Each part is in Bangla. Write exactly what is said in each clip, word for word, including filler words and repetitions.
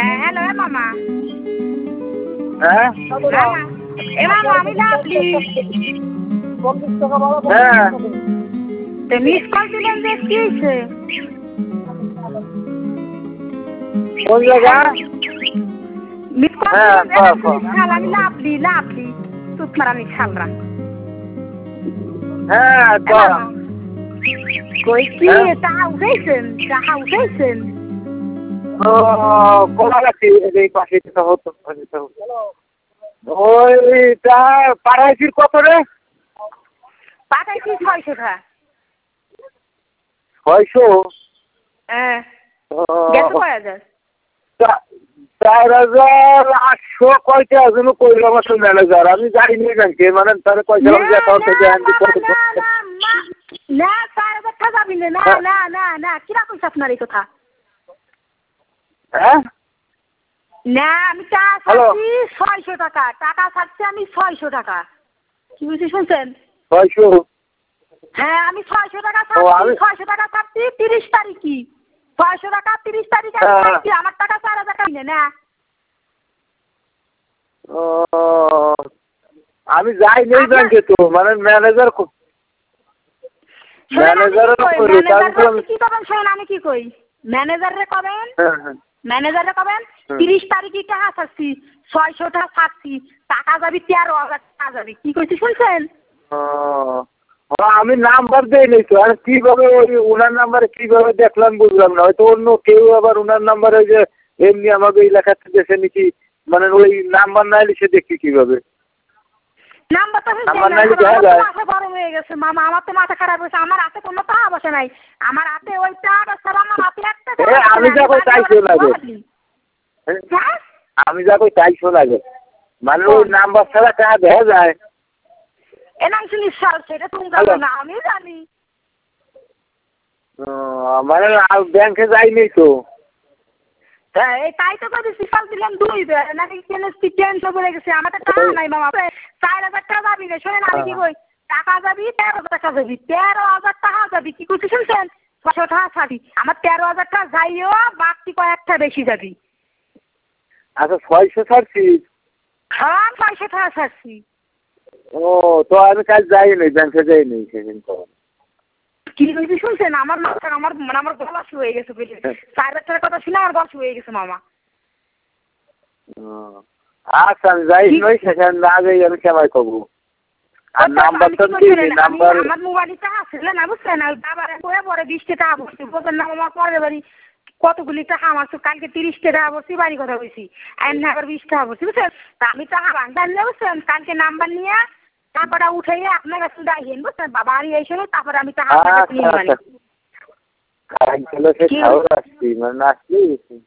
হ্যালো মামা। হ্যাঁ এ মামা আমি ডাকলি হ্যাঁ মিস কল দিলেন যে কি হয়েছে? কোন জায়গা? মিস কল হ্যাঁ দিলেন ক ক শাল আমি লাভলি লাভলি তুত মারানি শালরা। হ্যাঁ ক কই কি হ্যাঁ? টাকা উঠাইছেন? টাকা উঠাইছেন? ও কোলা গাছি এই পাশে তো হতো ওইটা পাড়াইছির কত রে? পাঠাইছি ছয়শো টাকা। ছয়শো? হ্যাঁ ও, গেছে কয় হাজার? চা- চার হাজার আটশো কয়টা যেন কইলাম আসলে ম্যানেজার আমি যাইনি ব্যাংকে মানে তাহলে পয়সা না আমি যে অ্যাকাউন্ট না থেকে আনছি মামা কত না না মা না চার হাজার টাকা যাবি না না হ্যাঁ? না না না কিরা কইছে আপনার এই কথা? হ্যাঁ না আমি টাকা হ্যালো ছাড়ছি ছয়শো টাকা টাকা ছাড়ছি আমি ছয়শো টাকা। কি বলছি শুনছেন? ছয়শো? হ্যাঁ আমি ছয়শো টাকা ও ছাড়ছি আমি ছয়শো টাকা ছাড়ছি তিরিশ তারিখই ছয়শো টাকা তিরিশ তারিখ আমি হ্যাঁ, ছাড়ছি আমার টাকা চার হাজার টাকা নিয়ে না। ও আমি যাই নেই আপনার ব্যাংকে তো মানে ম্যানেজার ম্যানেজার ম্যানেজার কি করবেন শোনেন আমি কি কই ম্যানেজারে কবেন হ্যাঁ হ্যাঁ ম্যানেজারে কবেন হুম। তিরিশ তারিখে টাকা ছাড়ছি ছয়শো টাকা ছাড়ছি টাকা যাবি তেরো হাজার টাকা যাবি কি কইছি শুনছেন? ও ও, আমি নাম্বার দেই নাই তো আর কিভাবে ওই ওনার নাম্বারে কিভাবে দেখলাম বুঝলাম না হয়তো অন্য কেউ আবার ওনার নাম্বারে যে এমনি আমাকে এলাকাতে দেখে নিকি মানে ওই নাম্বার না এলে সে দেখি কিভাবে নাম্বার তো নাম্বার না এলে শুনছেন দেখা আমার তো যায় মাথা গরম হয়ে গেছে মামা আমার তো মাথা খারাপ হয়েছে আমার হাতে কোনো টাকা বসে নাই আমার হাতে ওই টাকা ছাড়া আমার হাতে একটা এ আমি যা কই তাই শোনা যায় হ্যাঁ আমি যা কই তাই শোনা যায় মানে ওই নাম্বার ছাড়া টাকা দেখা যায় এনাম শুনি সেটা তুমি হ্যালো জানো না আমি জানি। ও, মানে ব্যাংকে যাইনি তো হ্যাঁ এই তাই তো করে সিফাল দিলাম দুই বের নাকি কেন টেনশন করে গেছে আমার তো টাকা নাই মামা চার হাজার টাকা যাবি না শোনেন আমি কি কই টাকা যাবি তেরো হাজার টাকা যাবি তেরো হাজার টাকা যাবি কি করছি শুনছেন ছশো টাকা ছাড়ি আমার তেরো হাজার টাকা যাইও বাকি কয়েকটা বেশি যাবি। আচ্ছা ছয়শো ছাড়ছি হ্যাঁ ছয়শো টাকা ছাড়ছি। ও তো আমি কাল যাইনি ব্যাংকে যাইনি সেদিন তো কি বলছি শুনছেন আমার মাথা আমার মানে আমার গলা শুয়ে হয়ে গেছে বুঝলেন চার হাজার টাকার কথা শুনে আমার গলা শুয়ে গেছে মামা। ও, আচ্ছা আমি যাই নই সেখানে না যাই আমি কেমাই করবো আর নাম্বার তো দিই নাম্বার আমার মোবাইলে টাকা ছিল না বুঝছেন ওই বাবার করে পরে বিশটা টাকা বসছি বলছেন না আমার পরের বাড়ি কতগুলি টাকা আমার তো কালকে তিরিশটা টাকা বসছি বাড়ি কথা বলছি আর না আবার বিশ টাকা বসছি বুঝছেন তা আমি টাকা ভাঙতে আনলে বুঝছেন কালকে নাম্বার নিয়ে টাকাটা উঠাইয়ে আপনার কাছে ডাইন বুঝছেন বাড়ি এসে তারপরে আমি টাকা আপনার কাছে নিয়ে মানে কারণ সে ঠাউর আসছি মানে আসলি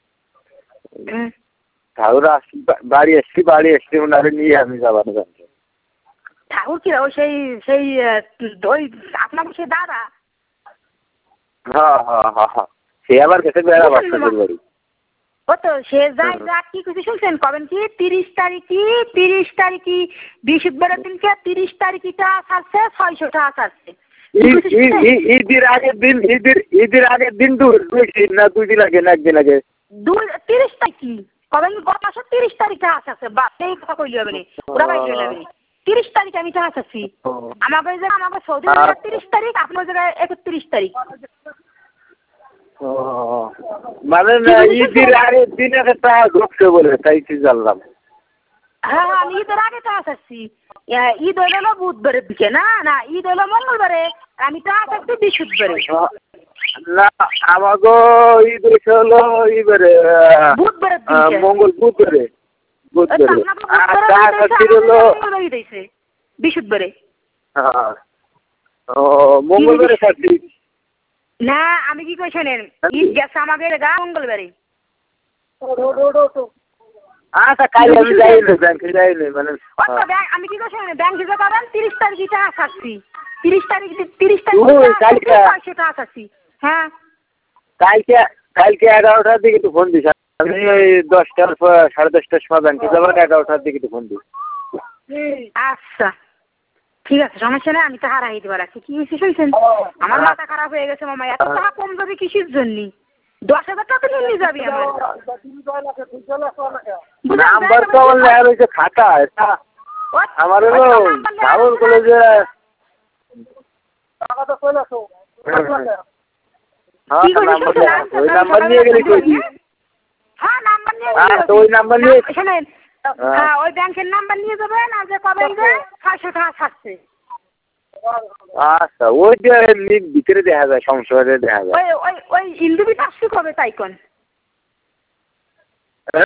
ঠাউর আসছি বাড়ি এসছি বাড়ি এসছি ওনারে নিয়ে আমি যাবার ব্যাংকে ঠাকুর কি ওই সেই সেই ওই আপনার সেই দাদা হ্যাঁ হ্যাঁ হ্যাঁ হ্যাঁ সে আবার গেছে বেড়া বাচ্চাদের বাড়ি ও তো সে যাই যা কি কিছু শুনছেন কবেন কি তিরিশ তারিখই তিরিশ তারিখই বৃহস্পতিবারের দিনকে তিরিশ তারিখটা ছাড়ছে ছয়শো টাকা ছাড়ছে ঈদের আগের দিন ঈদের ঈদের আগের দিন দুই দিন না দুই দিন আগে না একদিন আগে দুই তিরিশ তারিখই কবেন গত মাসের তিরিশ তারিখটা আসছে বা সেই কথা কইলি হবে না ওরা বাইরে গেলে তিরিশ তারিখ আমি টাকা চাচ্ছি আমাকে যে আমাকে সৌদি আরবের তিরিশ তারিখ আপনার জায়গায় একত্রিশ তারিখ মানে ঈদের আগের দিন একটা টাকা ঢুকছে বলে তাই কি জানলাম হ্যাঁ হ্যাঁ আমি ঈদের আগে টাকা চাচ্ছি ঈদ হলো বুধবারের দিকে না না ঈদ হলো মঙ্গলবারে আমি টাকা চাচ্ছি বৃহস্পতিবারে না আমাকে ঈদ হলো এবারে বুধবারের মঙ্গল বুধবারে বুধবারে আর টাকা চাচ্ছি হলো বৃহস্পতিবারে ও মঙ্গলবারে চাচ্ছি না আমি কি কই শোনেন ঈদ গেছে আমাদের গা মঙ্গলবারে আচ্ছা কাল আমি যাইনি ব্যাংকে যাইনি মানে আমি কি কই শোনেন ব্যাংকে যা করেন তিরিশ তারিখে টাকা ছাড়ছি তিরিশ তারিখ তিরিশ তারিখ কালকে টাকা ছাড়ছি হ্যাঁ কালকে কালকে এগারোটার দিকে একটু ফোন দিস আমি ওই দশটার সাড়ে দশটার সময় ব্যাংকে যাবো এগারোটার দিকে একটু ফোন দিস আচ্ছা ঠিক আছে সমস্যা নেই আমি টাকা রাখি দিবার আছে কি হয়েছে শুনছেন আমার মাথা খারাপ হয়ে গেছে মামা এত টাকা কম যাবে কিসের জন্য দশ হাজার টাকা নিয়ে যাবি আমার নাম্বার তো আমার লেখা রয়েছে খাতা এটা আমার হলো ধারণ করলো যে ওই নাম্বার নিয়ে গেলে কই হ্যাঁ নাম্বার নিয়ে হ্যাঁ তো ওই নাম্বার নিয়ে শোনেন হ্যাঁ ওই ব্যাংকের নাম্বার নিয়ে যাবেন আর যে কবেন যে ছয়শো টাকা ছাড়ছে আচ্ছা ওই যে ভিতরে দেখা যায় সংসারে দেখা যায় ওই ওই ওই ইন্দুবি আসছে কবে তাই কোন